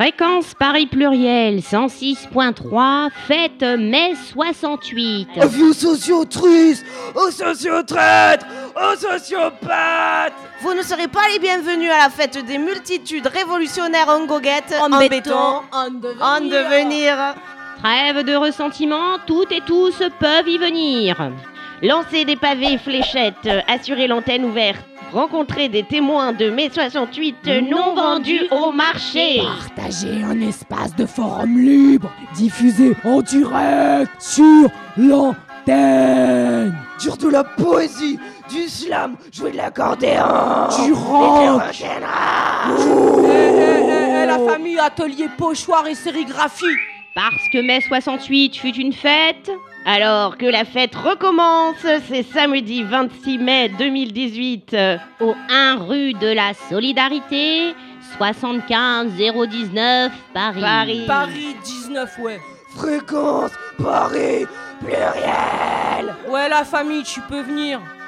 Fréquence Paris Pluriel 106.3, fête mai 68. Aux sociotrusses, aux sociotraîtres, aux sociopathes. Vous ne serez pas les bienvenus à la fête des multitudes révolutionnaires en goguette, en béton, en devenir. Trêve de ressentiment, toutes et tous peuvent y venir. Lancer des pavés fléchettes, assurer l'antenne ouverte, rencontrer des témoins de mai 68 non vendus au marché. Partager un espace de forum libre, diffusé en direct sur l'antenne. Dire de la poésie, du slam, jouer de l'accordéon, du rock. La famille atelier pochoir et sérigraphie. Parce que mai 68 fut une fête, alors que la fête recommence, c'est samedi 26 mai 2018 au 1 rue de la Solidarité, 75 019 Paris. Paris 19, ouais. Fréquence Paris Pluriel. Ouais, la famille, tu peux venir.